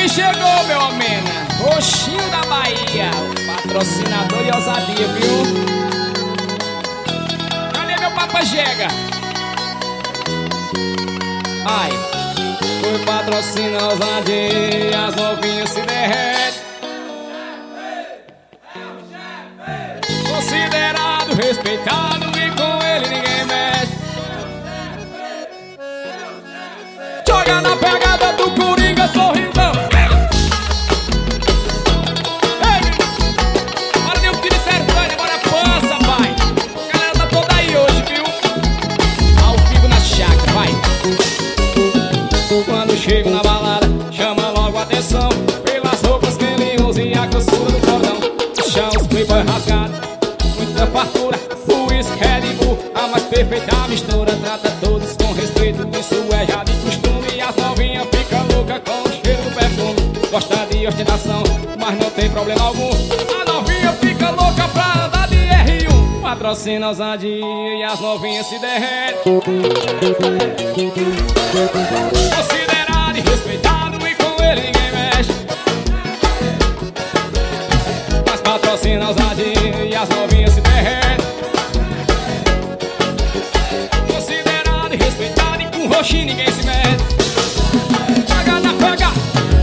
chegou, meu homem, Roxinho da Bahia, o patrocinador de ousadia, viu? Cadê meu papajega? Ai, foi patrocina ousadia, as novinhas se derretem. Considerado, respeitado e com ele ninguém mexe. Joga na pegada do Coringa, sorrisão. Ei, bora de um tiro certo, bora pança, vai. A galera tá toda aí hoje, viu? Ao vivo na chácara, vai. Quando chego na balada, chama logo a atenção pelas roupas que ele usa e a grossura do cordão. Deixa os playboy rasgados, muita fartura, uísque, Red Bull, a mais perfeita mistura. Trata todos com respeito, isso é já de costume. E as novinhas ficam loucas com o cheiro do perfume. Gosta de ostentação, mas não tem problema algum. A novinha fica louca pra andar de R1. Patrocina ousadia e as novinhas se derretem. Considerado e respeitado e com ele ninguém mexe. Mas patrocina ousadia e as novinhas se derretem. Considerado e respeitado e com roxinho ninguém se mete. Paga na pega.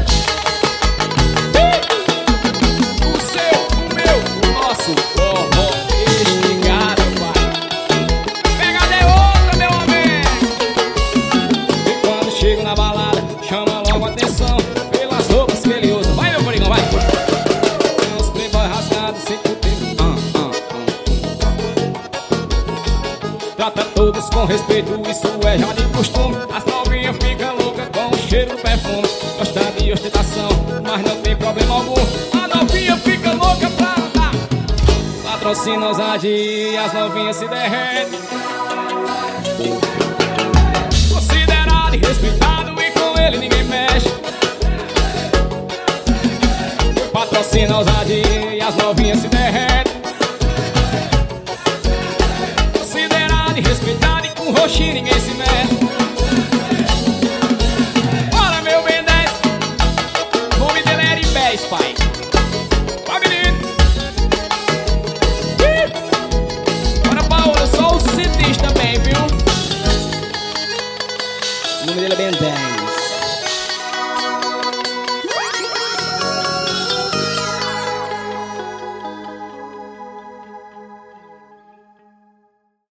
O seu, o meu, o nosso forró estigado, pai. Pegada é outra, meu amigo. E quando chego na balada, chama logo a atenção pelas roupas que ele usa. Vai, meu Coringão, vai. Tem os playboy rasgados, sem tempo. Trata todos com respeito, isso é já de costume. As novinhas ficam loucas com o cheiro do perfume. Gosta de ostentação, mas não tem problema algum. A novinha fica louca pra andar. Patrocina ousadia e as novinhas se derretem. Considerado e respeitado e com ele ninguém mexe. Patrocina ousadia e as novinhas se derretem. Considerado e respeitado e com roxinho ninguém se mete.